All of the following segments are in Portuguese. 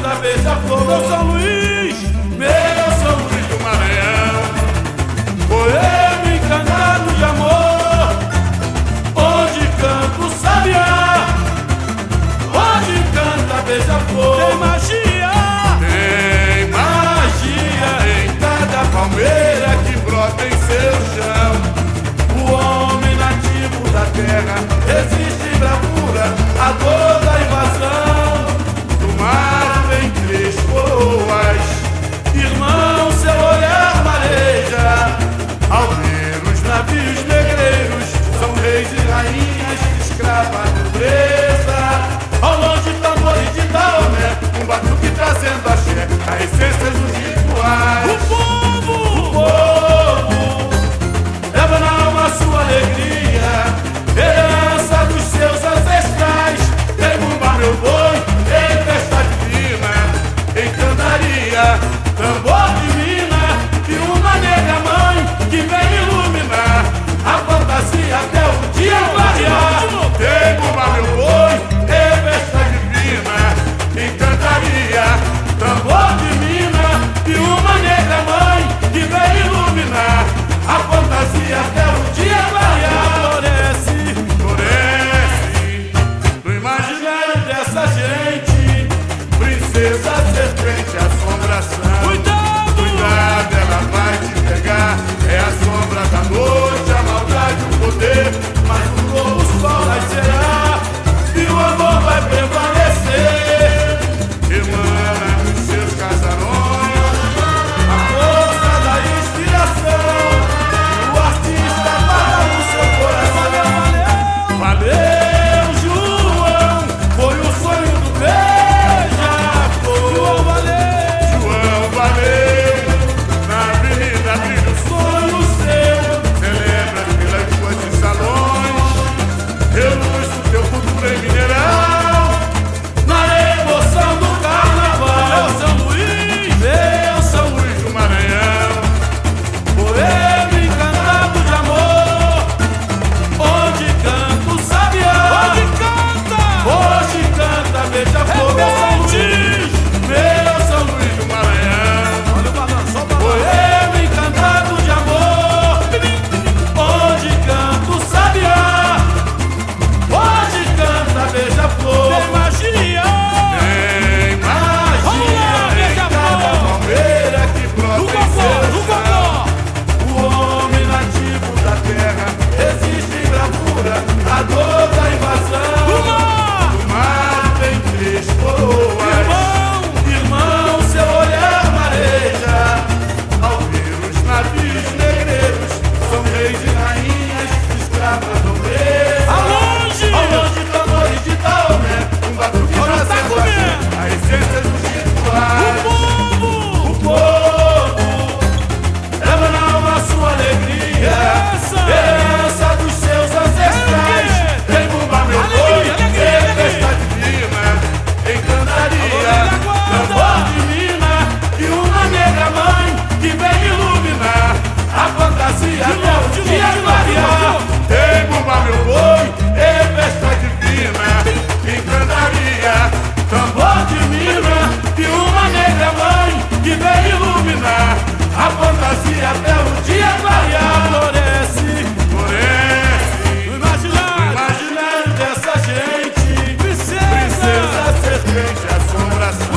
canta, beija-flor. Meu São Luís, meu São Luís do Maranhão, poema encantado de amor, onde canta o sabiá, onde canta, beija-flor. Tem magia, tem magia em cada palmeira que brota em seu chão. O homem nativo da terra resiste em bravura a toda a invasão. Do mar vem três coroas, irmão, seu olhar mareja. Ao ver os navios negreiros, são reis e rainhas, escrava nobreza. Ao longe tambores de Daomé, um batuque trazendo axé, a essência dos rituais. O povo leva na alma sua alegria, herança dos seus ancestrais. Tem bumba, meu boi, tem festa divina, em cantaria, tambor de mina e uma negra mãe que vem iluminar a fantasia até o dia clarear. Tem bumba, meu boi, tem festa divina, em cantaria, tambor de mina e uma negra mãe que vem iluminar a fantasia até o dia clarear. Floresce, floresce no imaginário dessa gente, princesa, serpente, assombração. Cuidado, ela vai te pegar. É a sombra da noite, a maldade, o poder, mas um novo sol nascerá e o amor vai prevalecer. Emana nos seus casarões a força da inspiração. O artista fala no seu coração. Valeu, João, foi o sonho do beija-flor. João, valeu, na avenida brilha o sonho seu. Celebra pelas ruas e salões, reluz o teu futuro em mineral, na emoção do carnaval. Meu São Luís do Maranhão, poema encantado de amor, onde canta o sabiá, hoje canta, beija-flor. Meu São Luís do Maranhão, poema encantado de amor, onde canta o sabiá, hoje canta, beija-flor. Tem magia, em cada palmeira que brota em seu chão. O homem nativo da terra resiste em bravura a toda a invasão. Do mar vem três coroas, irmão, seu olhar mareja. Ao ver os navios negreiros, são reis e rainhas, escravas nobreza. Ao longe tambores de Daomé, um batuque trazendo a essência dos rituais. O povo leva na alma sua alegria, herança dos seus ancestrais. Tem bumba, meu boi, tem festa divina, em cantaria, tambor de mina e uma negra mãe que vem iluminar a fantasia até o dia clarear. Tem bumba, meu boi, tem festa divina, em cantaria, tambor de mina e uma negra mãe que vem iluminar a fantasia até o dia clarear. Floresce, floresce no imaginário dessa gente, princesa, serpente, assombração.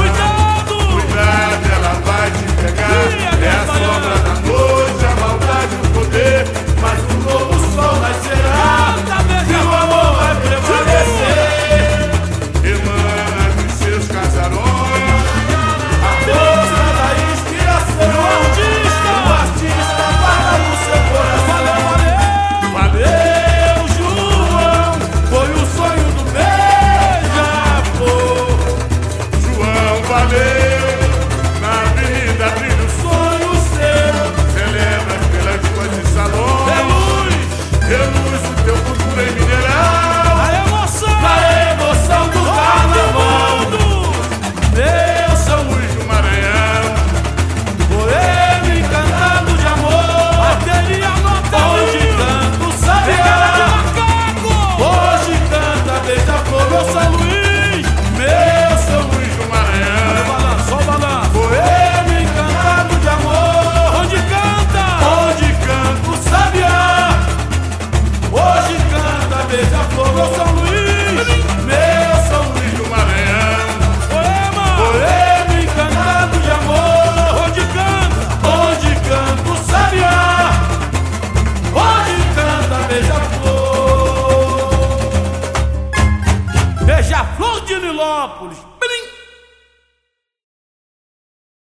Florianópolis.